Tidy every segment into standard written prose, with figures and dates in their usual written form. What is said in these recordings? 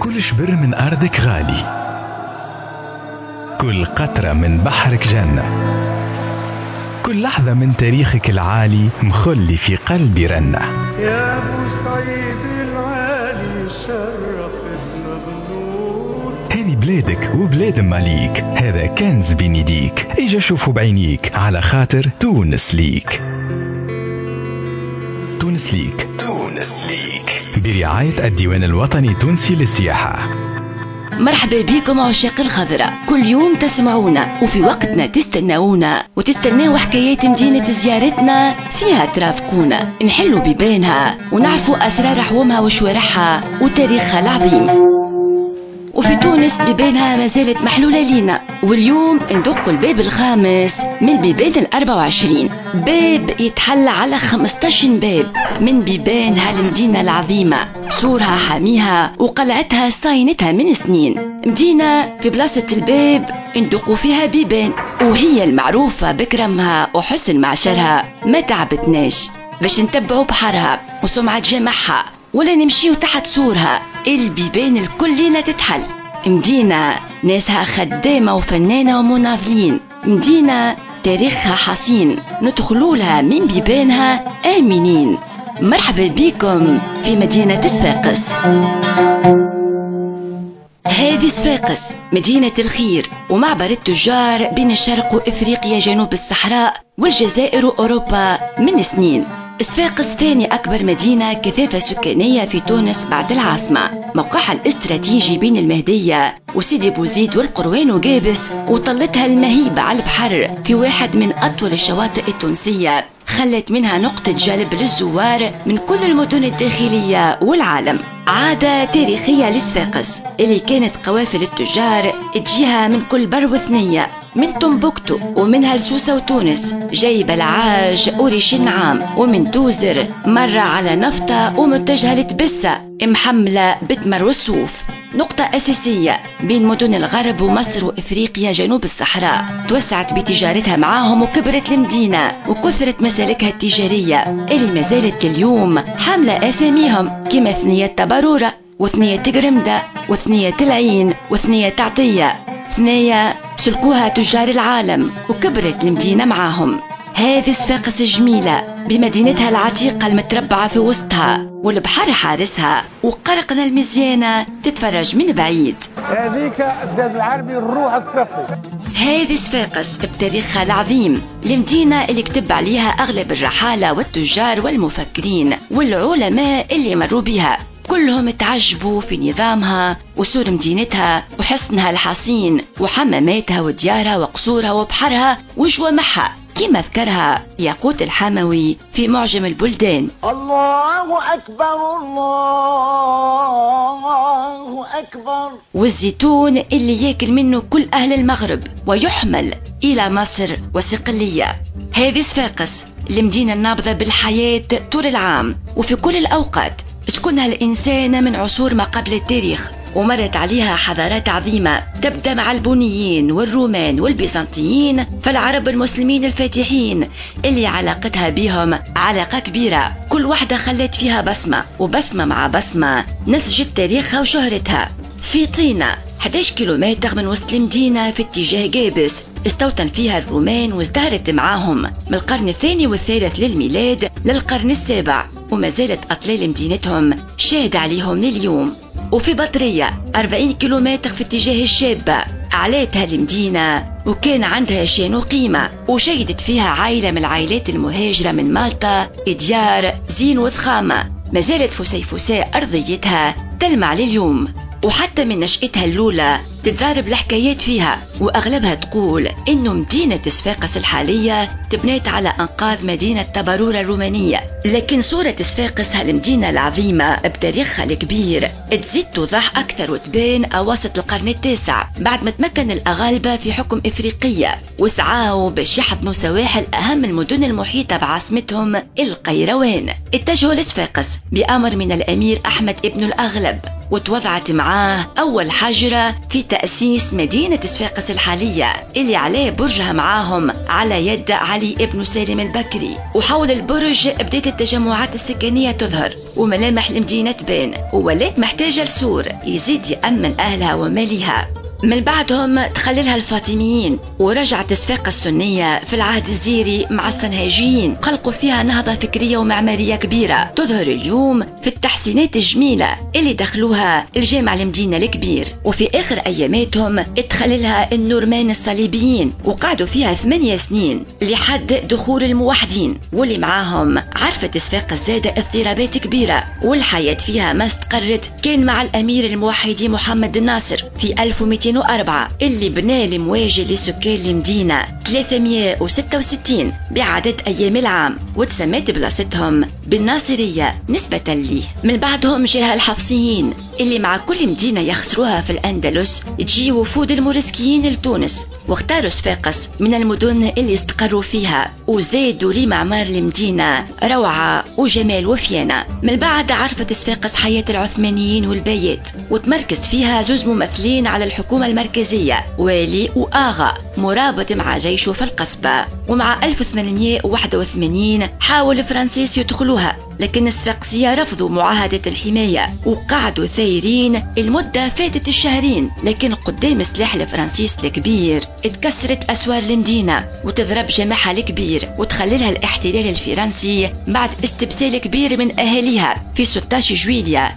كل شبر من أرضك غالي، كل قطرة من بحرك جنة، كل لحظة من تاريخك العالي مخلي في قلبي رنة. يا بوسعيد العالي شرفتنا بنور، هذه بلادك وبلاد ماليك، هذا كنز بين يديك، اجا شوفوا بعينيك على خاطر تونس ليك. تونس ليك، تونس ليك برعاية الديوان الوطني التونسي للسياحة. مرحبا بكم عشاق الخضراء، كل يوم تسمعونا وفي وقتنا تستناونا وتستناو حكايات مدينة زيارتنا فيها ترافقونا، نحلوا بيبانها ونعرفوا أسرار حومها وشوارعها وتاريخها العظيم. وفي تونس بيبانها ما زالت محلولة لينا، واليوم ندق الباب الخامس من بيبان 24، باب يتحل على 15 باب من بيبان هالمدينة العظيمة، سورها حاميها وقلعتها صاينتها من سنين. مدينة في بلاصة الباب ندقوا فيها بيبان، وهي المعروفة بكرمها وحسن معشرها، ما تعبتناش باش نتبعوا بحرها وسمعة جمعها ولا نمشيو تحت سورها. البيبان الكلنا تتحل. مدينة ناسها خدامة وفنانة ومناضلين، مدينة تاريخها حصين ندخلوا لها من بيبانها آمنين. مرحبا بكم في مدينة صفاقس. هذه صفاقس مدينة الخير ومعبر التجار بين الشرق وإفريقيا جنوب الصحراء والجزائر وأوروبا من سنين. صفاقس ثاني أكبر مدينة كثافة سكانية في تونس بعد العاصمة، موقعها الاستراتيجي بين المهدية وسيدي بوزيد والقروان وجابس، وطلتها المهيبة على البحر في واحد من أطول الشواطئ التونسية، خلت منها نقطة جلب للزوار من كل المدن الداخلية والعالم. عادة تاريخية لصفاقس اللي كانت قوافل التجار تجيها من كل بر وثنية، من تنبكتو ومنها لسوسة وتونس، جايبة العاج وريش النعام، ومن توزر مرة على نفطة ومتجهة لتبسة محملة بتمر والصوف. نقطة أساسية بين مدن الغرب ومصر وإفريقيا جنوب الصحراء، توسعت بتجارتها معاهم وكبرت المدينة وكثرت مسالكها التجارية اللي ما زالت لليوم حاملة أساميهم، كما ثنية تبارورة وثنية تقرمدة وثنية العين وثنية تعطية، ثنية سلكوها تجار العالم وكبرت المدينة معاهم. هذه صفاقس الجميلة بمدينتها العتيقة المتربعة في وسطها والبحر حارسها وقرقنا المزيانة تتفرج من بعيد. هذيك البلاد العربي الروح الصفاقسي. هذه صفاقس بتاريخها العظيم، المدينة اللي كتب عليها أغلب الرحالة والتجار والمفكرين والعلماء اللي مروا بها، كلهم تعجبوا في نظامها وسور مدينتها وحصنها الحصين وحماماتها وديارها وقصورها وبحرها وجوامعها، كما ذكرها ياقوت الحموي في معجم البلدان. الله أكبر الله أكبر. والزيتون اللي ياكل منه كل أهل المغرب ويحمل إلى مصر وصقلية. هذه صفاقس المدينة النابضة بالحياة طول العام وفي كل الأوقات، سكنها الإنسان من عصور ما قبل التاريخ، ومرت عليها حضارات عظيمة تبدأ مع البونيين والرومان والبيزنطيين، فالعرب المسلمين الفاتحين اللي علاقتها بهم علاقة كبيرة، كل واحدة خلت فيها بصمة، وبصمة مع بصمة نسجت تاريخها وشهرتها. في طينة 11 كيلومتر من وسط المدينة في اتجاه جابس استوطن فيها الرومان وازدهرت معاهم من القرن الثاني والثالث للميلاد للقرن السابع، وما زالت أطلال مدينتهم شاهد عليهم لليوم. وفي بطرية 40 كيلومتر في اتجاه الشابة أعلاتها المدينة وكان عندها شان وقيمة، وشيدت فيها عائلة من العائلات المهاجرة من مالطا، ديار زين وضخامة، ما زالت فسيفساء أرضيتها تلمع لليوم، وحتى من نشأتها الأولى تتضارب الحكايات فيها، وأغلبها تقول إنه مدينة صفاقس الحالية تبنيت على أنقاض مدينة تبارورة الرومانية. لكن صورة صفاقس هالمدينة العظيمة بتاريخها الكبير تزيد توضح أكثر وتبان أواسط القرن التاسع، بعد ما تمكن الأغالبة في حكم إفريقية وسعاوا باش يحضنوا سواحل أهم المدن المحيطة بعاصمتهم القيروان. اتجهوا لصفاقس بأمر من الأمير أحمد ابن الأغلب وتوضعت معاه أول حجرة في تأسيس مدينة صفاقس الحالية اللي عليه برجها معاهم على يد علي ابن سالم البكري. وحول البرج بدأت التجمعات السكنية تظهر وملامح المدينة تبان، وولات محتاجة لسور يزيد يأمن أهلها ومالها. من بعدهم تخللها الفاطميين، ورجعت صفاقس السنية في العهد الزيري مع الصنهاجيين، خلقوا فيها نهضة فكرية ومعمارية كبيرة تظهر اليوم في التحسينات الجميلة اللي دخلوها الجامع المدينة الكبير. وفي آخر أياماتهم تخللها النورمان الصليبيين، وقعدوا فيها 8 سنين لحد دخول الموحدين، واللي معاهم عرفت صفاقس زادة اضطرابات كبيرة، والحياة فيها ما استقرت كان مع الأمير الموحدي محمد الناصر في 1204 اللي بنى المواجه لسكان المدينة 366 بعدد أيام العام، وتسمت بلاصتهم بالناصرية نسبة ليه. من بعدهم جاء الحفصيين اللي مع كل مدينة يخسروها في الأندلس تجي وفود الموريسكيين لتونس، واختاروا صفاقس من المدن اللي استقروا فيها، وزادوا لمعمار المدينة روعة وجمال وفيانة. من بعد عرفت صفاقس حياة العثمانيين والبايات، وتمركز فيها زوز ممثلين على الحكومة المركزية، والي وآغا مرابط مع جيشه في القصبة. ومع 1881 حاول فرانسيس يدخلوها، لكن الصفاقسية رفضوا معاهدة الحماية وقعدوا ثايرين المدة فاتت الشهرين. لكن قدام سلاح الفرنسيس الكبير اتكسرت أسوار المدينة وتضرب جماحها الكبير، وتخللها الاحتلال الفرنسي بعد استبسال كبير من أهاليها في 16 جويلية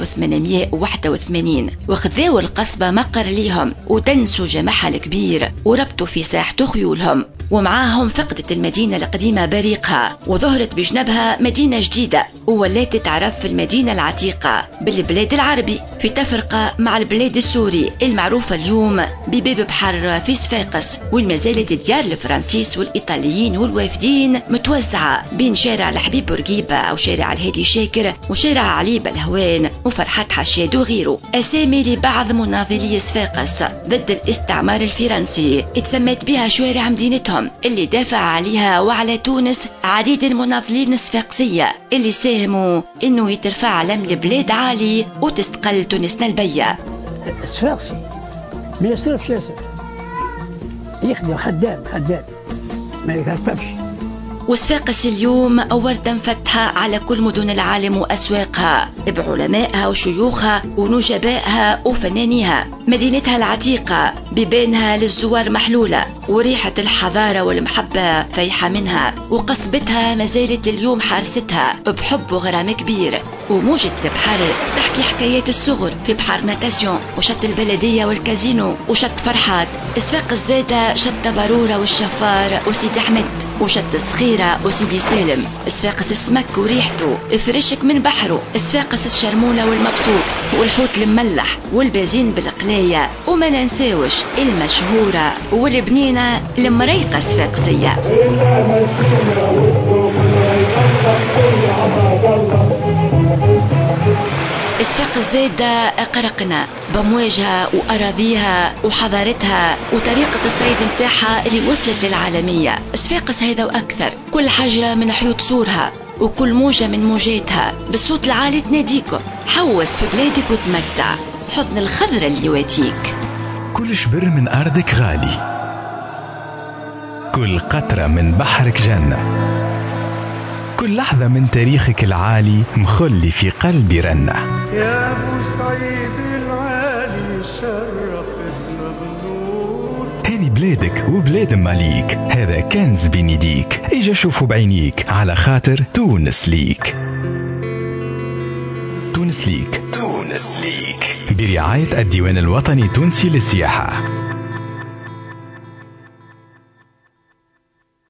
1881، وخذوا القصبة مقر ليهم ودنسوا جماحها الكبير وربطوا في ساحة خيولهم. ومعاهم فقدت المدينة القديمة بريقها، وظهرت بجنبها مدينة جديدة، وولات تعرف في المدينة العتيقة بالبلاد العربي في تفرقة مع البلاد السوري المعروفة اليوم بباب بحر في صفاقس. والمازالت ديار الفرنسيس والإيطاليين والوافدين متوزعة بين شارع الحبيب بورقيبة أو شارع الهادي شاكر وشارع علي بلهوان وفرحات حشاد وغيره، أسامي لبعض مناضلي صفاقس ضد الاستعمار الفرنسي اتسمت بها شوارع مدينتهم اللي دافع عليها وعلى تونس عديد المناضلين الصفاقسية اللي ساهموا انه يترفع علم البلاد عالي وتستقل تونسنا البية. الصفاقسي ما يصرفش ياسر، يخدم خدام ما يكففش. وصفاقس اليوم وردة مفتحة على كل مدن العالم وأسواقها بعلمائها وشيوخها ونجبائها وفنانيها. مدينتها العتيقة ببانها للزوار محلولة، وريحة الحضارة والمحبة فايحة منها، وقصبتها مازالت اليوم حارستها بحب وغرام كبير. وموجة البحر تحكي حكايات الصغر في بحر ناتاسيون وشط البلدية والكازينو وشط فرحات. صفاقس زادة شط بارورة والشفار وسيدي أحمد وشط صخيرة وسيدي سالم. صفاقس السمك وريحته فرشك من بحره. صفاقس الشرمولة والمبسوط والحوت المملح والبازين بالقلاية، وما ننساوش المشهورة والبنينة المريقة صفاقسية. صفاقس زادة قرقنا بمواجهها وأراضيها وحضارتها وطريقة الصيد متاعها اللي وصلت للعالمية. صفاقس هذا وأكثر، كل حجرة من حيوط صورها وكل موجة من موجاتها بالصوت العالي تناديكم حوس في بلادك وتمتع، حضن الخضرة اللي يواتيك. كل شبر من أرضك غالي، كل قطرة من بحرك جنة، كل لحظة من تاريخك العالي مخلي في قلبي رنة. يا ابو سعيد العالي شرفتنا بالنور. هذه بلادك وبلاد ماليك، هذا كنز بين يديك، اجا شوفوا بعينيك على خاطر تونس ليك. تونس ليك برعاية الديوان الوطني التونسي للسياحة.